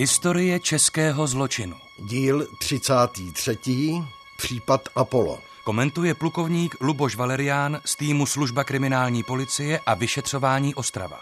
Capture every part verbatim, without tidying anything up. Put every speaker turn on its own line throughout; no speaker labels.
Historie českého zločinu.
Díl třicátý třetí. Případ Apollo.
Komentuje plukovník Luboš Valerián z týmu Služba kriminální policie a vyšetřování Ostrava.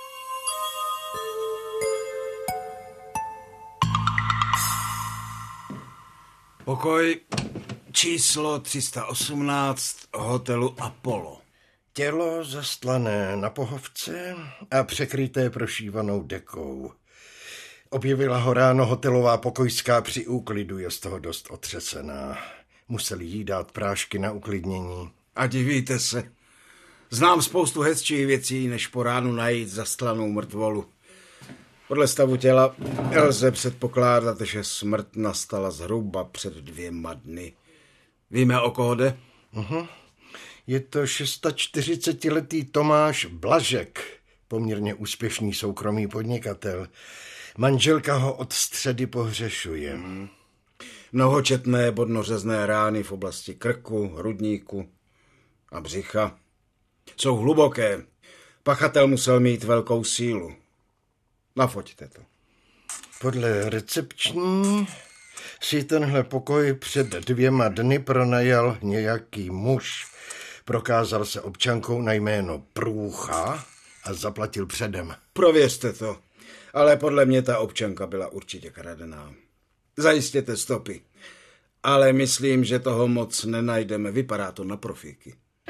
Pokoj číslo tři sta osmnáct hotelu Apollo.
Tělo zastlané na pohovce a překryté prošívanou dekou. Objevila ho ráno hotelová pokojská při úklidu, je z toho dost otřesená. Museli jí dát prášky na uklidnění.
A divíte se, znám spoustu hezčích věcí, než po ránu najít zastlanou mrtvolu. Podle stavu těla lze předpokládat, že smrt nastala zhruba před dvěma dny. Víme, o koho jde?
Uh-huh. Je to čtyřicetišestiletý Tomáš Blažek, poměrně úspěšný soukromý podnikatel. Manželka ho od středy pohřešuje.
Hmm. Mnohočetné bodnořezné rány v oblasti krku, hrudníku a břicha. Jsou hluboké. Pachatel musel mít velkou sílu. Nafoťte to.
Podle recepční si tenhle pokoj před dvěma dny pronajal nějaký muž. Prokázal se občankou na jméno Průcha a zaplatil předem.
Prověřte to, ale podle mě ta občanka byla určitě kradená. Zajistěte stopy, ale myslím, že toho moc nenajdeme, vypadá to na profíky.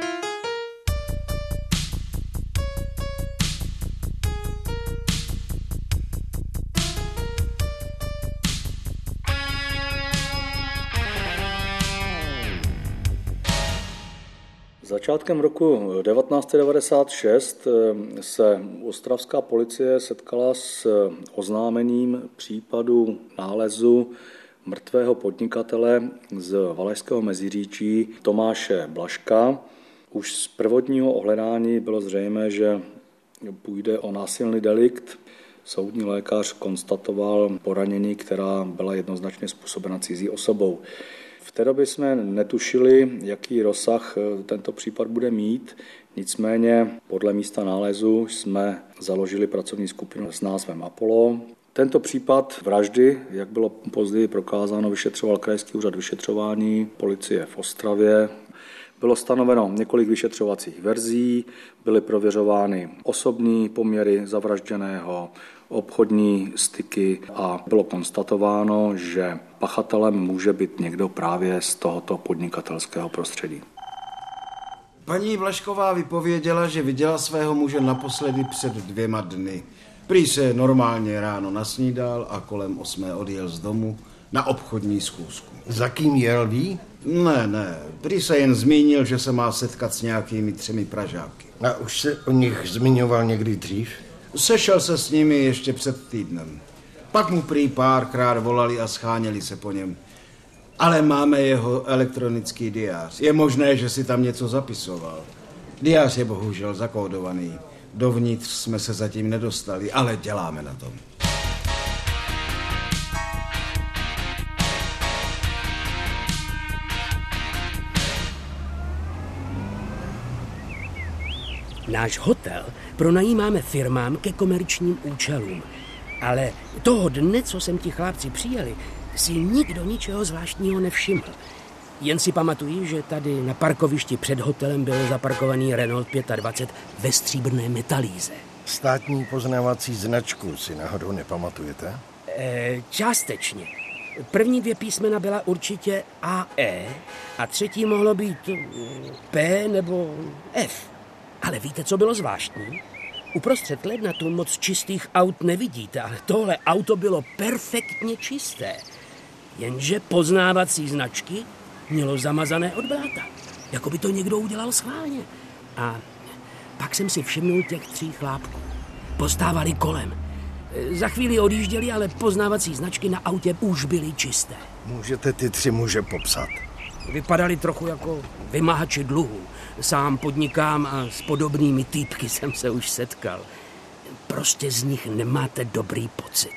Začátkem roku devatenáct set devadesát šest se ostravská policie setkala s oznámením případu nálezu mrtvého podnikatele z Valašského Meziříčí Tomáše Blažka. Už z prvotního ohledání bylo zřejmé, že půjde o násilný delikt. Soudní lékař konstatoval poranění, která byla jednoznačně způsobena cizí osobou. V té době jsme netušili, jaký rozsah tento případ bude mít, nicméně podle místa nálezu jsme založili pracovní skupinu s názvem Apollo. Tento případ vraždy, jak bylo později prokázáno, vyšetřoval Krajský úřad vyšetřování policie v Ostravě. Bylo stanoveno několik vyšetřovacích verzí, byly prověřovány osobní poměry zavražděného, obchodní styky a bylo konstatováno, že pachatelem může být někdo právě z tohoto podnikatelského prostředí.
Paní Blažková vypověděla, že viděla svého muže naposledy před dvěma dny. Prý se normálně ráno nasnídal a kolem osmé odjel z domu na obchodní schůzku.
Za kým jel, ví?
Ne, ne, prý se jen zmínil, že se má setkat s nějakými třemi Pražáky.
A už se o nich zmiňoval někdy dřív?
Sešel se s nimi ještě před týdnem. Pak mu prý párkrát volali a scháněli se po něm. Ale máme jeho elektronický diář. Je možné, že si tam něco zapisoval. Diář je bohužel zakódovaný. Dovnitř jsme se zatím nedostali, ale děláme na tom.
Náš hotel pronajímáme firmám ke komerčním účelům. Ale toho dne, co sem ti chlápci přijeli, si nikdo ničeho zvláštního nevšiml. Jen si pamatuji, že tady na parkovišti před hotelem byl zaparkovaný Renault dvacet pět ve stříbrné metalíze.
Státní poznávací značku si náhodou nepamatujete?
E, částečně. První dvě písmena byla určitě A E a třetí mohlo být P nebo F. Ale víte, co bylo zvláštní? Uprostřed ledna tu moc čistých aut nevidíte, ale tohle auto bylo perfektně čisté. Jenže poznávací značky mělo zamazané od bláta. Jako by to někdo udělal schválně. A pak jsem si všimnul těch tří chlápků. Postávali kolem. Za chvíli odjížděli, ale poznávací značky na autě už byly čisté.
Můžete ty tři muže popsat?
Vypadali trochu jako vymahači dluhů. Sám podnikám a s podobnými týpky jsem se už setkal. Prostě z nich nemáte dobrý pocit.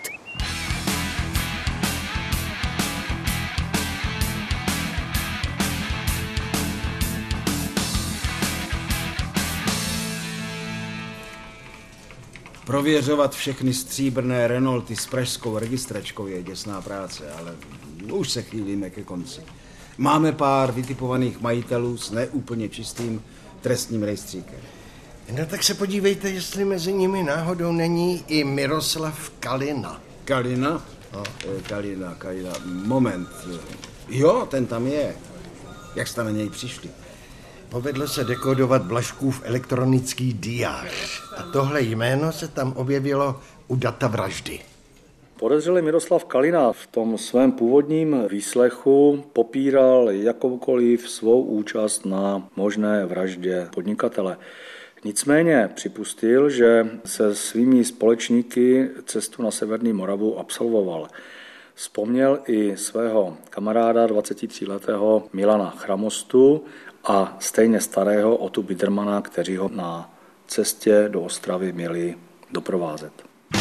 Prověřovat všechny stříbrné Renaulty s pražskou registračkou je děsná práce, ale už se chýlíme ke konci. Máme pár vytipovaných majitelů s neúplně čistým trestním rejstříkem.
No tak se podívejte, jestli mezi nimi náhodou není i Miroslav Kalina.
Kalina? No, Kalina, Kalina. Moment. Jo, ten tam je. Jak jste na něj přišli?
Povedlo se dekodovat Blažkův elektronický diář. A tohle jméno se tam objevilo u data vraždy.
Podezřelý Miroslav Kalina v tom svém původním výslechu popíral jakoukoliv svou účast na možné vraždě podnikatele. Nicméně připustil, že se svými společníky cestu na Severní Moravu absolvoval. Vzpomněl i svého kamaráda dvacetitříletého Milana Chramostu a stejně starého Otu Bidermana, kteří ho na cestě do Ostravy měli doprovázet.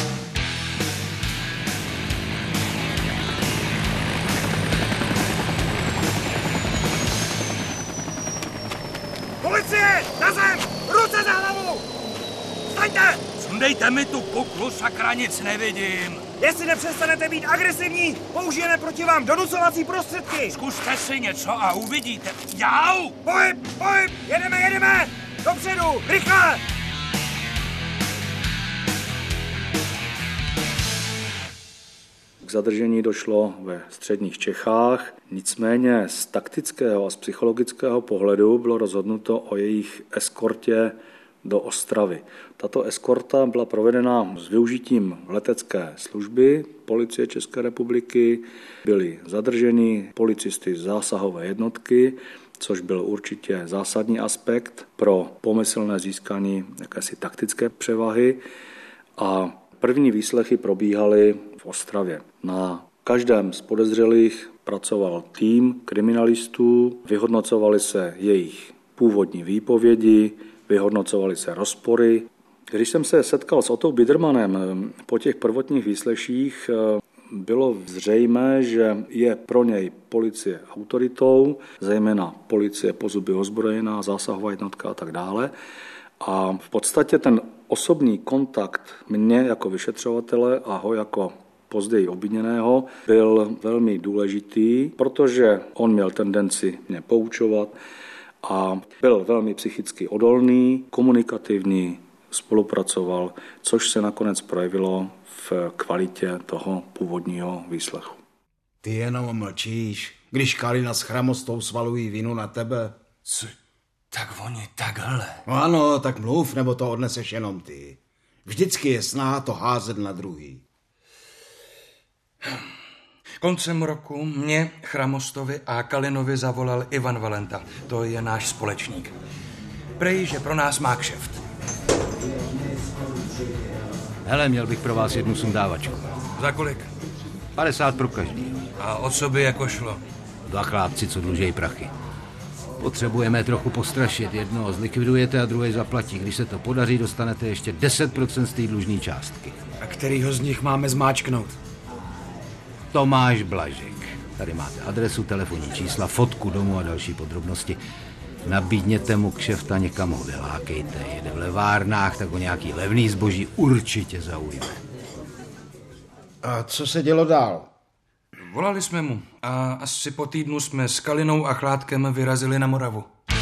Policie! Na zem! Ruce za hlavu! Staňte!
Sundejte mi tu kuklu, sakra, nic nevidím.
Jestli nepřestanete být agresivní, použijeme proti vám donucovací prostředky!
Zkuste si něco a uvidíte. Jau!
Pohyb! Pohyb! Jedeme, jedeme! Dopředu! Rychle!
K zadržení došlo ve středních Čechách, nicméně z taktického a z psychologického pohledu bylo rozhodnuto o jejich eskortě do Ostravy. Tato eskorta byla provedena s využitím letecké služby Policie České republiky. Byli zadrženi policisty z zásahové jednotky, což byl určitě zásadní aspekt pro pomyslné získání jakési taktické převahy. A první výslechy probíhaly v Ostravě. Na každém z podezřelých pracoval tým kriminalistů, vyhodnocovaly se jejich původní výpovědi, vyhodnocovaly se rozpory. Když jsem se setkal s Otou Bidermanem po těch prvotních výsleších, bylo zřejmé, že je pro něj policie autoritou, zejména policie po zuby ozbrojená, zásahová jednotka a tak dále. A v podstatě ten osobní kontakt mě jako vyšetřovatele a ho jako později obviněného byl velmi důležitý, protože on měl tendenci mě poučovat a byl velmi psychicky odolný, komunikativní, spolupracoval, což se nakonec projevilo v kvalitě toho původního výslechu.
Ty jenom mlčíš, když Kalina s Chramostou svalují vinu na tebe.
Co? Tak oni takhle.
No ano, tak mluv, nebo to odneseš jenom ty. Vždycky je snaha to házet na druhý.
Koncem roku mě, Chramostovi a Kalinovi zavolal Ivan Valenta. To je náš společník. Prej, že pro nás má kšeft.
Hele, měl bych pro vás jednu sundávačku.
Za kolik?
padesát pro každý.
A o co by jako šlo?
Dva chlápci, co dlužejí prachy. Potřebujeme trochu postrašit. Jednoho zlikvidujete a druhý zaplatí. Když se to podaří, dostanete ještě deset procent z té dlužné částky.
A kterýho z nich máme zmáčknout?
Tomáš Blažek. Tady máte adresu, telefonní čísla, fotku domu a další podrobnosti. Nabídněte mu kšefta, někam ho vylákejte. Jede v levárnách, tak o nějaký levný zboží určitě zaujme.
A co se dělo dál?
Volali jsme mu a asi po týdnu jsme s Kalinou a Chládkem vyrazili na Moravu.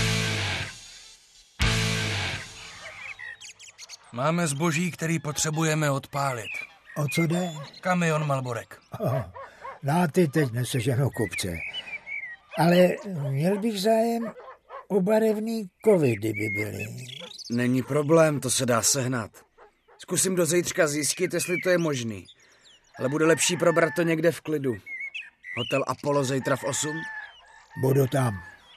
Máme zboží, který potřebujeme odpálit.
O co jde?
Kamion Malborek.
Oh, no ty teď neseženou kupce. Ale měl bych zájem o barevný kovy, kdyby byly.
Není problém, to se dá sehnat. Zkusím do zítřka zjistit, jestli to je možný. Ale bude lepší probrat to někde v klidu. Hotel Apollo zítra v osm?
Budu tam.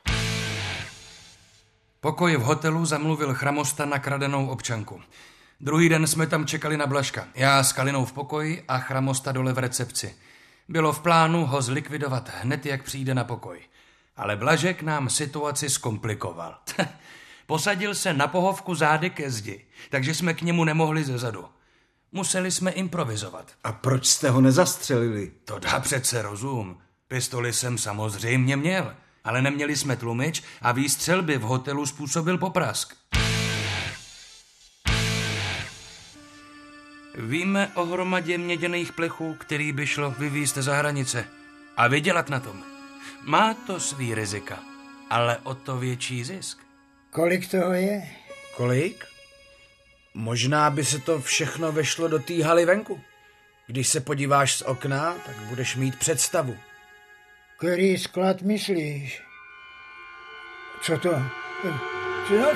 Pokoj v hotelu zamluvil Chramosta na kradenou občanku. Druhý den jsme tam čekali na Blažka. Já s Kalinou v pokoji a Chramosta dole v recepci. Bylo v plánu ho zlikvidovat hned, jak přijde na pokoj. Ale Blažek nám situaci zkomplikoval. Posadil se na pohovku zády ke zdi, takže jsme k němu nemohli zezadu. Museli jsme improvizovat.
A proč jste ho nezastřelili?
To dá přece rozum. Pistoli jsem samozřejmě měl, ale neměli jsme tlumič a výstřel by v hotelu způsobil poprask. Víme o hromadě měděných plechů, který by šlo vyvízt za hranice a vydělat na tom. Má to svý rizika, ale o to větší zisk.
Kolik toho je?
Kolik? Možná by se to všechno vešlo do té haly venku. Když se podíváš z okna, tak budeš mít představu.
Který sklad myslíš? Co to? Co?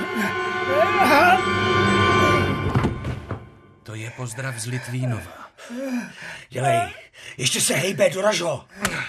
To je pozdrav z Litvínova.
Dělej, ještě se hejbe, doraž ho.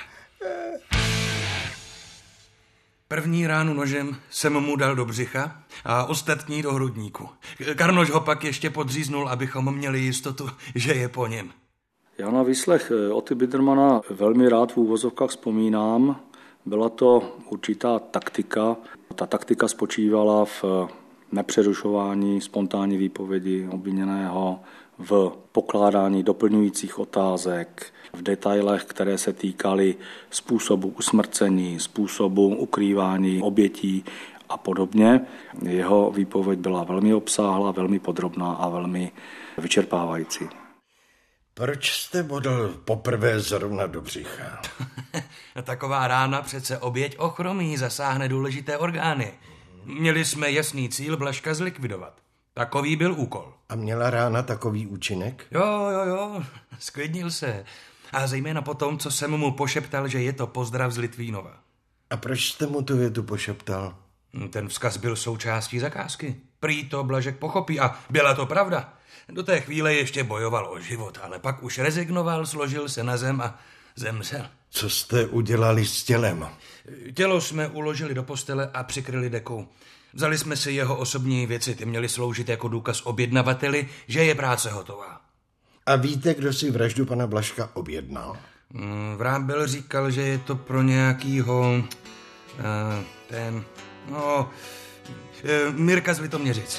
První ránu nožem jsem mu dal do břicha a ostatní do hrudníku. Karnoš ho pak ještě podříznul, abychom měli jistotu, že je po něm.
Já na výslech Oty Biedermana velmi rád v úvozovkách vzpomínám. Byla to určitá taktika. Ta taktika spočívala v nepřerušování spontánní výpovědi obviněného, v pokládání doplňujících otázek, v detailech, které se týkaly způsobu usmrcení, způsobu ukrývání obětí a podobně. Jeho výpověď byla velmi obsáhlá, velmi podrobná a velmi vyčerpávající.
Proč jste bodl poprvé zrovna do břicha?
Taková rána přece oběť ochromí, zasáhne důležité orgány. Měli jsme jasný cíl Blažka zlikvidovat. Takový byl úkol.
A měla rána takový účinek?
Jo, jo, jo, sklidnil se. A zejména po tom, co jsem mu pošeptal, že je to pozdrav z Litvínova.
A proč jste mu tu větu pošeptal?
Ten vzkaz byl součástí zakázky. Prý to Blažek pochopí a byla to pravda. Do té chvíle ještě bojoval o život, ale pak už rezignoval, složil se na zem a zemřel.
Co jste udělali s tělem?
Tělo jsme uložili do postele a přikryli dekou. Vzali jsme si jeho osobní věci, ty měly sloužit jako důkaz objednavateli, že je práce hotová.
A víte, kdo si vraždu pana Blažka objednal?
Vrábel říkal, že je to pro nějakýho... Uh, ten... No... Uh, Mirka z Litoměřic.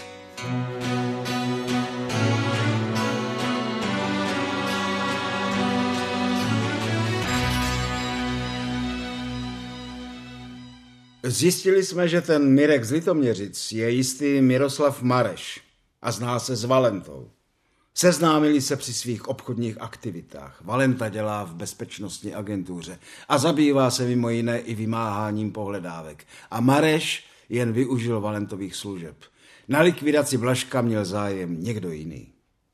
Zjistili jsme, že ten Mirek z Litoměřic je jistý Miroslav Mareš a zná se s Valentou. Seznámili se při svých obchodních aktivitách. Valenta dělá v bezpečnostní agentuře a zabývá se mimo jiné i vymáháním pohledávek. A Mareš jen využil Valentových služeb. Na likvidaci Blažka měl zájem někdo jiný.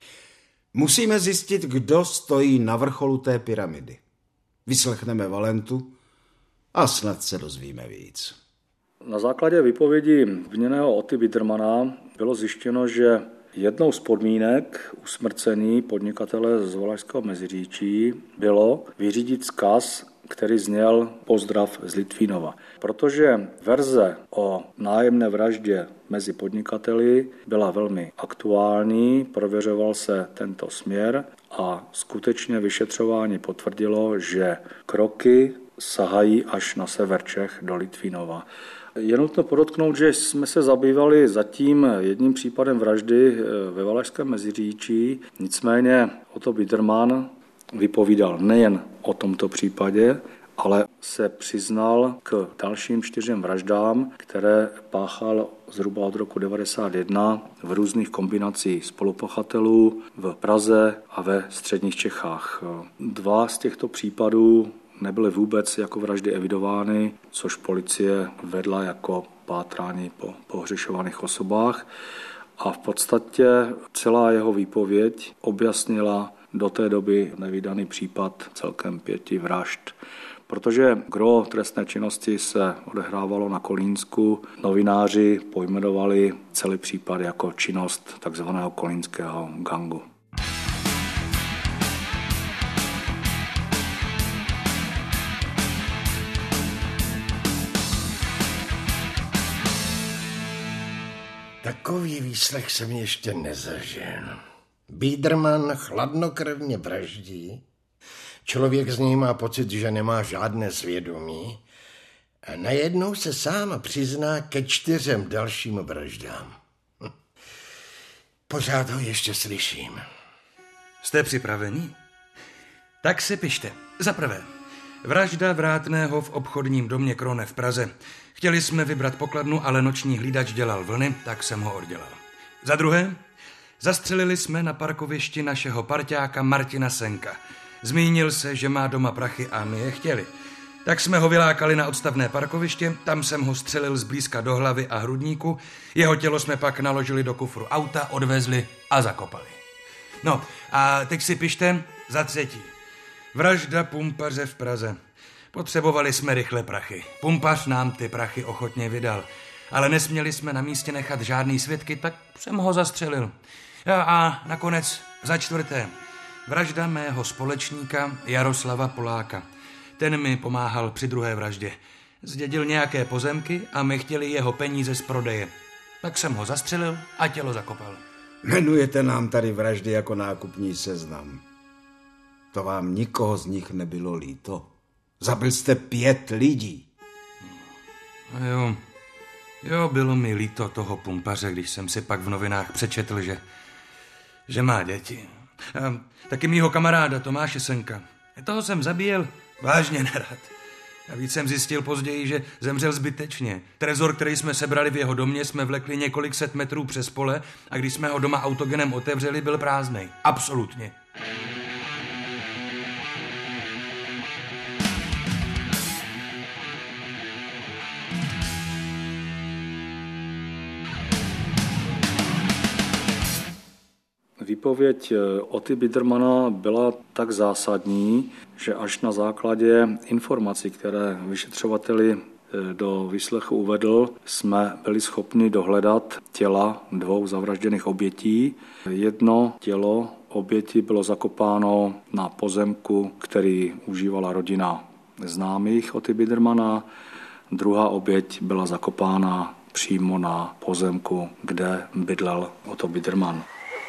Musíme zjistit, kdo stojí na vrcholu té pyramidy. Vyslechneme Valentu a snad se dozvíme víc.
Na základě výpovědi obviněného Oty Biedermana bylo zjištěno, že jednou z podmínek usmrcení podnikatele z Valašského Meziříčí bylo vyřídit vzkaz, který zněl pozdrav z Litvínova. Protože verze o nájemné vraždě mezi podnikateli byla velmi aktuální, prověřoval se tento směr a skutečně vyšetřování potvrdilo, že kroky sahají až na sever Čech do Litvínova. Je nutno podotknout, že jsme se zabývali zatím jedním případem vraždy ve Valašském Meziříčí, nicméně Otto Biederman vypovídal nejen o tomto případě, ale se přiznal k dalším čtyřem vraždám, které páchal zhruba od roku devadesát jedna v různých kombinacích spolupachatelů v Praze a ve středních Čechách. Dva z těchto případů nebyly vůbec jako vraždy evidovány, což policie vedla jako pátrání po pohřešovaných osobách. A v podstatě celá jeho výpověď objasnila do té doby nevídaný případ celkem pěti vražd. Protože gro trestné činnosti se odehrávalo na Kolínsku, novináři pojmenovali celý případ jako činnost takzvaného kolínského gangu.
Takový výslech jsem ještě nezažil. Biederman chladnokrevně vraždí, člověk z něj má pocit, že nemá žádné svědomí a najednou se sám přizná ke čtyřem dalším vraždám. Hm. Pořád ho ještě slyším.
Jste připraveni? Tak si pište. Za prvé, vražda vrátného v obchodním domě Krone v Praze. Chtěli jsme vybrat pokladnu, ale noční hlídač dělal vlny, tak jsem ho oddělal. Za druhé, Zastřelili jsme na parkovišti našeho parťáka Martina Senka. Zmínil se, že má doma prachy a my je chtěli. Tak jsme ho vylákali na odstavné parkoviště, tam jsem ho střelil zblízka do hlavy a hrudníku, jeho tělo jsme pak naložili do kufru auta, odvezli a zakopali. No a teď si pište za třetí. Vražda pumpaře v Praze. Potřebovali jsme rychle prachy. Pumpař nám ty prachy ochotně vydal, ale nesměli jsme na místě nechat žádný svědky, tak jsem ho zastřelil. A nakonec za čtvrté. Vražda mého společníka Jaroslava Poláka. Ten mi pomáhal při druhé vraždě. Zdědil nějaké pozemky a my chtěli jeho peníze z prodeje. Tak jsem ho zastřelil a tělo zakopal.
Jmenujete nám tady vraždy jako nákupní seznam. To vám nikoho z nich nebylo líto. Zabil jste pět lidí.
A jo, jo, bylo mi líto toho pumpaře, když jsem si pak v novinách přečetl, že, že má děti. A taky mýho kamaráda Tomáše Senka. Toho jsem zabíjel vážně nerad. A víc jsem zjistil později, že zemřel zbytečně. Trezor, který jsme sebrali v jeho domě, jsme vlekli několik set metrů přes pole a když jsme ho doma autogenem otevřeli, byl prázdnej. Absolutně.
Výpověď Oty Biedermana byla tak zásadní, že až na základě informací, které vyšetřovateli do výslechu uvedl, jsme byli schopni dohledat těla dvou zavražděných obětí. Jedno tělo oběti bylo zakopáno na pozemku, který užívala rodina známých Oty Biedermana. Druhá oběť byla zakopána přímo na pozemku, kde bydlel Otto Biederman.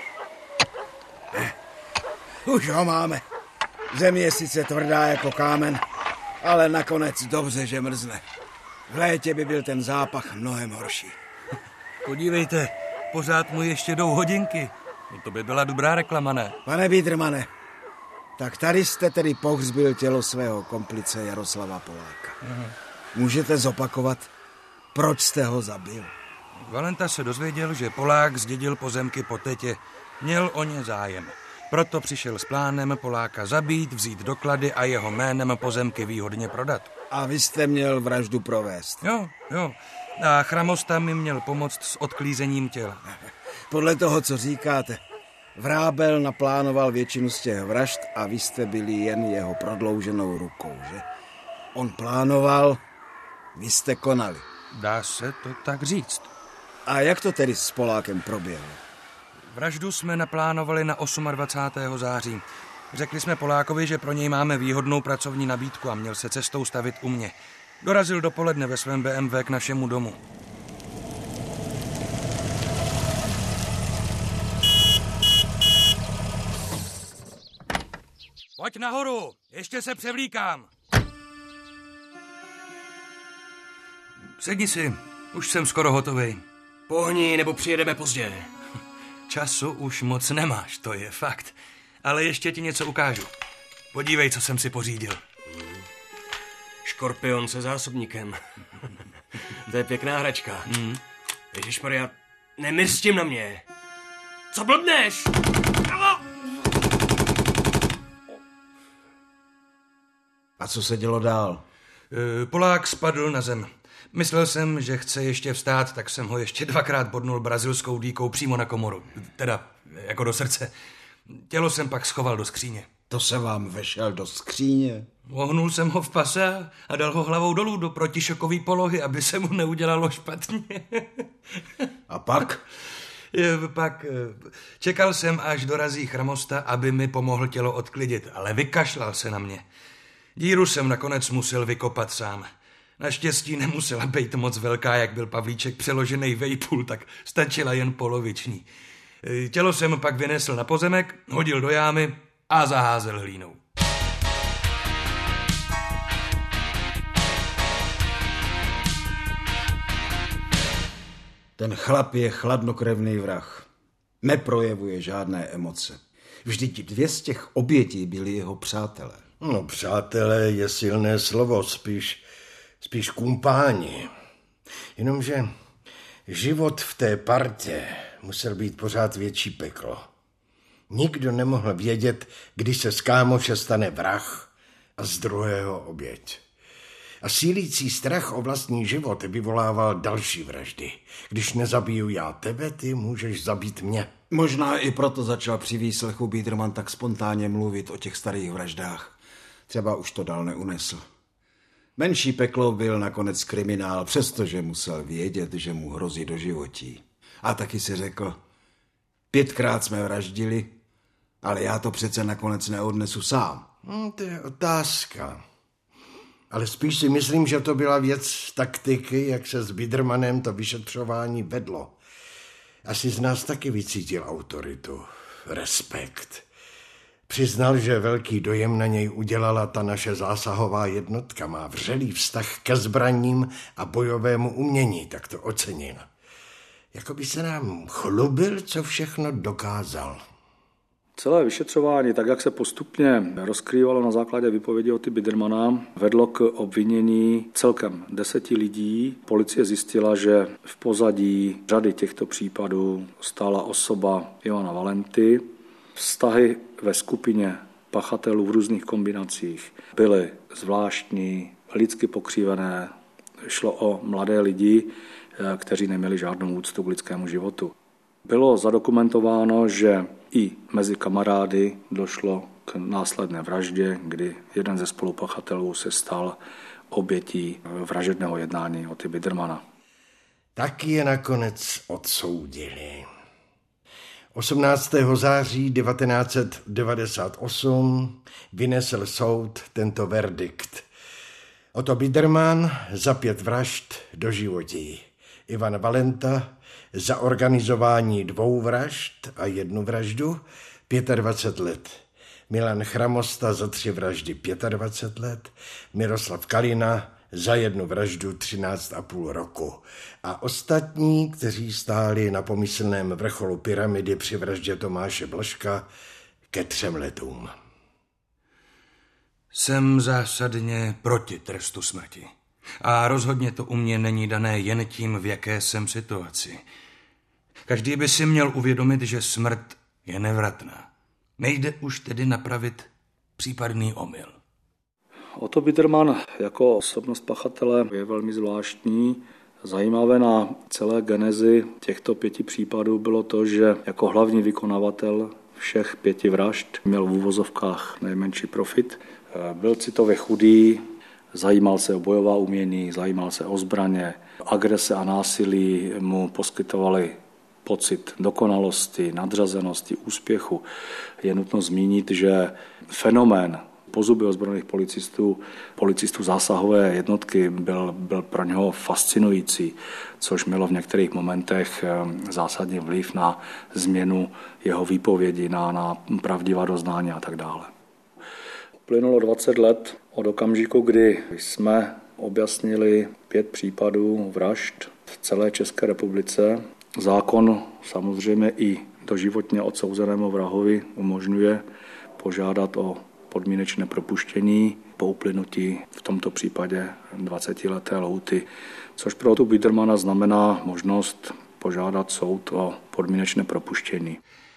Už ho máme. Země je sice tvrdá jako kámen, ale nakonec dobře, že mrzne. V létě by byl ten zápach mnohem horší.
Podívejte, pořád mu ještě jdou hodinky. No to by byla dobrá reklama, ne?
Pane Biedermane, tak tady jste tedy pohřbil tělo svého komplice Jaroslava Poláka. Aha. Můžete zopakovat, proč jste ho zabil?
Valenta se dozvěděl, že Polák zdědil pozemky po tetě. Měl o ně zájem. Proto přišel s plánem Poláka zabít, vzít doklady a jeho jménem pozemky výhodně prodat.
A vy jste měl vraždu provést.
Jo, jo. A Chramosta mi měl pomoct s odklízením těla.
Podle toho, co říkáte, Vrábel naplánoval většinu z těch vražd a vy jste byli jen jeho prodlouženou rukou, že? On plánoval, vy jste konali.
Dá se to tak říct.
A jak to tedy s Polákem proběhlo?
Vraždu jsme naplánovali na dvacátého osmého září. Řekli jsme Polákovi, že pro něj máme výhodnou pracovní nabídku a měl se cestou stavit u mě. Dorazil dopoledne ve svém bé em vé k našemu domu. Pojď nahoru, ještě se převlíkám. Sedni si, už jsem skoro hotovej.
Pohni, nebo přijedeme pozdě.
Času už moc nemáš, to je fakt. Ale ještě ti něco ukážu. Podívej, co jsem si pořídil.
Hmm. Škorpion se zásobníkem. To je pěkná hračka. Hmm. Ježišmarja, nemyř s tím na mě. Co blbneš?
A co se dělo dál?
Polák spadl na zem. Myslel jsem, že chce ještě vstát, tak jsem ho ještě dvakrát bodnul brazilskou dýkou přímo na komoru. Teda jako do srdce. Tělo jsem pak schoval do skříně.
To se vám vešel do skříně?
Ohnul jsem ho v pase a dal ho hlavou dolů do protišokové polohy, aby se mu neudělalo špatně.
A pak?
Pak čekal jsem, až dorazí Chramosta, aby mi pomohl tělo odklidit, ale vykašlal se na mě. Díru jsem nakonec musel vykopat sám. Naštěstí nemusela být moc velká, jak byl Pavlíček přeložený vejpůl, tak stačila jen poloviční. Tělo jsem pak vynesl na pozemek, hodil do jámy a zaházel hlínou.
Ten chlap je chladnokrevný vrah. Neprojevuje žádné emoce. Vždyť dvě z těch obětí byli jeho přátelé.
No, přátelé je silné slovo, spíš, spíš kumpáni. Jenomže život v té partě musel být pořád větší peklo. Nikdo nemohl vědět, kdy se z kámoše stane vrah a z druhého oběť. A sílící strach o vlastní život vyvolával další vraždy. Když nezabiju já tebe, ty můžeš zabít mě.
Možná i proto začal při výslechu Biederman tak spontánně mluvit o těch starých vraždách. Třeba už to dál neunesl. Menší peklo byl nakonec kriminál, přestože musel vědět, že mu hrozí doživotí. A taky si řekl, pětkrát jsme vraždili, ale já to přece nakonec neodnesu sám.
Hmm, to je otázka. Ale spíš si myslím, že to byla věc taktiky, jak se s Biedermanem to vyšetřování vedlo. Asi z nás taky vycítil autoritu, respekt. Přiznal, že velký dojem na něj udělala ta naše zásahová jednotka. Má vřelý vztah ke zbraním a bojovému umění, tak to ocenil. Jakoby se nám chlubil, co všechno dokázal.
Celé vyšetřování, tak jak se postupně rozkrývalo na základě výpovědi Oty Biedermana, vedlo k obvinění celkem deseti lidí. Policie zjistila, že v pozadí řady těchto případů stála osoba Ivana Valenty. Vztahy ve skupině pachatelů v různých kombinacích byly zvláštní, lidsky pokřivené. Šlo o mladé lidi, kteří neměli žádnou úctu k lidskému životu. Bylo zadokumentováno, že i mezi kamarády došlo k následné vraždě, kdy jeden ze spolupachatelů se stal obětí vražedného jednání Oty Biedermana.
Taky je nakonec odsoudili. osmnáctého září devatenáct set devadesát osm vynesl soud tento verdikt. Otto Biederman za pět vražd doživotí. Ivan Valenta za organizování dvou vražd a jednu vraždu dvacet pět let. Milan Chramosta za tři vraždy dvacet pět let. Miroslav Kalina za jednu vraždu třináct a půl roku. A ostatní, kteří stáli na pomyslném vrcholu pyramidy při vraždě Tomáše Blažka, ke třem letům.
Jsem zásadně proti trestu smrti. A rozhodně to u mě není dané jen tím, v jaké jsem situaci. Každý by si měl uvědomit, že smrt je nevratná. Nejde už tedy napravit případný omyl.
Otto Biederman jako osobnost pachatele je velmi zvláštní. Zajímavé na celé genezi těchto pěti případů bylo to, že jako hlavní vykonavatel všech pěti vražd měl v uvozovkách nejmenší profit. Byl citově chudý, zajímal se o bojová umění, zajímal se o zbraně. Agrese a násilí mu poskytovaly pocit dokonalosti, nadřazenosti, úspěchu. Je nutno zmínit, že fenomén pozuby ozbrojených policistů, policistů zásahové jednotky byl, byl pro něho fascinující, což mělo v některých momentech zásadní vliv na změnu jeho výpovědi, na, na pravdivá doznání a tak dále. Plynulo dvacet let od okamžiku, kdy jsme objasnili pět případů vražd v celé České republice. Zákon samozřejmě i doživotně odsouzenému vrahovi umožňuje požádat o podmínečné propuštění po uplynutí v tomto případě dvacetileté lhůty, což pro Ottu Biedermana znamená možnost požádat soud o podmínečné propuštění.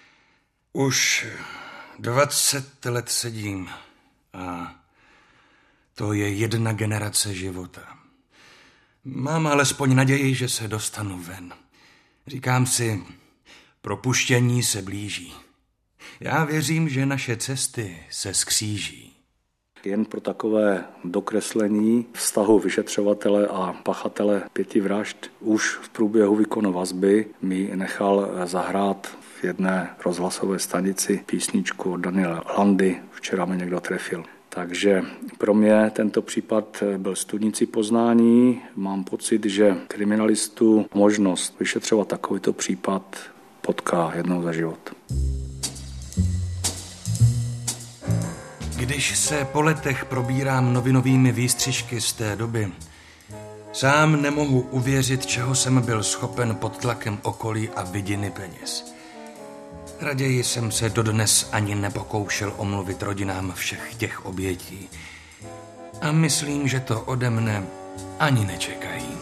Už dvacet let sedím a to je jedna generace života. Mám alespoň naději, že se dostanu ven. Říkám si, propuštění se blíží. Já věřím, že naše cesty se skříží.
Jen pro takové dokreslení vztahu vyšetřovatele a pachatele pěti vražd už v průběhu výkonu vazby mi nechal zahrát v jedné rozhlasové stanici písničku od Daniela Landy. Včera mě někdo trefil. Takže pro mě tento případ byl studnicí poznání. Mám pocit, že kriminalistu možnost vyšetřovat takovýto případ potká jednou za život.
Když se po letech probírám novinovými výstřižky z té doby, sám nemohu uvěřit, čeho jsem byl schopen pod tlakem okolí a vidiny peněz. Raději jsem se dodnes ani nepokoušel omluvit rodinám všech těch obětí. A myslím, že to ode mne ani nečekají.